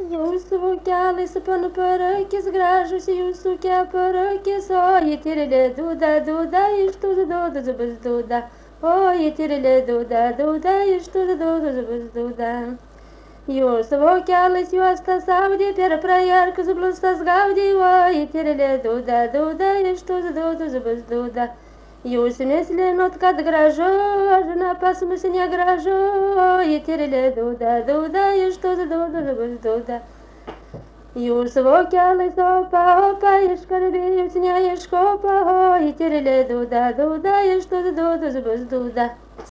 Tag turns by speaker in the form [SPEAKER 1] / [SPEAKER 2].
[SPEAKER 1] Jūsų vokelais panu parakis gražus, jūsų keparakis, o įtirilė dūda, dūda, iš tūdų dūdų zubas dūda, o įtirilė dūda, dūda, iš tūdų dūdų zubas dūda. Jūsų vokelais juostas audė, per prajarkus blustas gaudė, o įtirilė dūda, dūda, iš tūdų dūdų zubas dūda. Jūs neslinot, kad gražu, aš na pas mus negražu, įtirilė dūda, dūda, iš tūdų dūdų zubas dūda. Jūsų vokelais opa, opa, iškalbėjus neiškopa, o įtirilė dūda, dūda, iš tūdų dūdų zubas dūda.